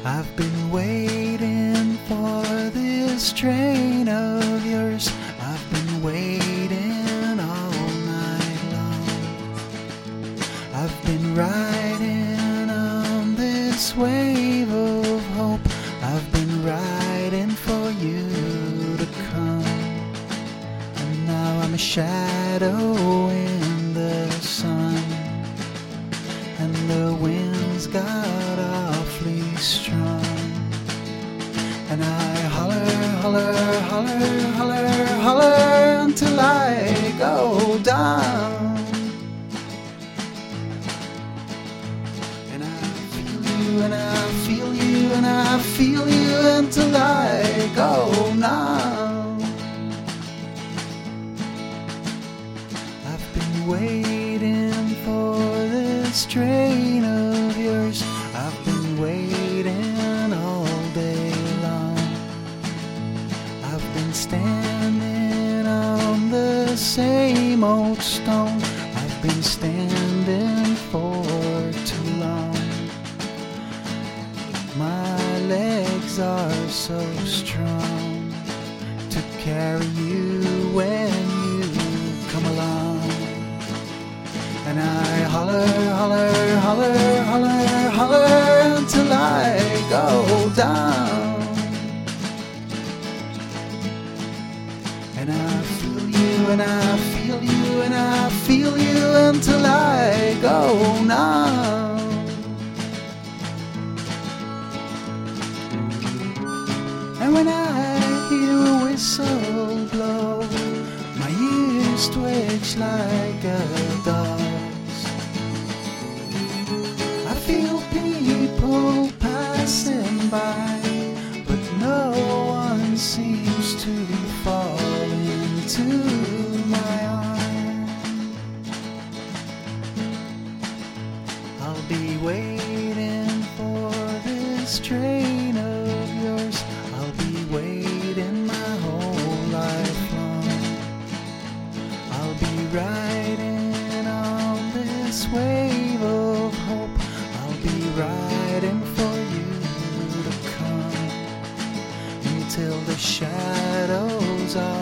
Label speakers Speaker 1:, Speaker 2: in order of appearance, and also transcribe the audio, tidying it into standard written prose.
Speaker 1: I've been waiting for this train of yours. I've been waiting all night long. I've been riding on this wave of hope. I've been riding for you to come. And now I'm a shadow in the sun, and the wind's got awfully strong. And I holler, holler, holler, holler, holler until I go down. And I feel you, and I feel you, and I feel you until I go now. I've been waiting for this train of yours. I've been waiting all day long. I've been standing on the same old stone. I've been standing for too long. My legs are so strong to carry you when you come along. And I holler, holler, holler, holler, holler until I go down. And I feel you, and I feel you, and I feel you until I go now. And when I hear a whistle blow, my ears twitch like a dog's. I feel people passing by, but no one seems to fall into my arms. I'll be waiting for this train of yours. I'll be waiting my whole life long. I'll be riding on this wave of hope. I'll be riding for you to come until the shadows are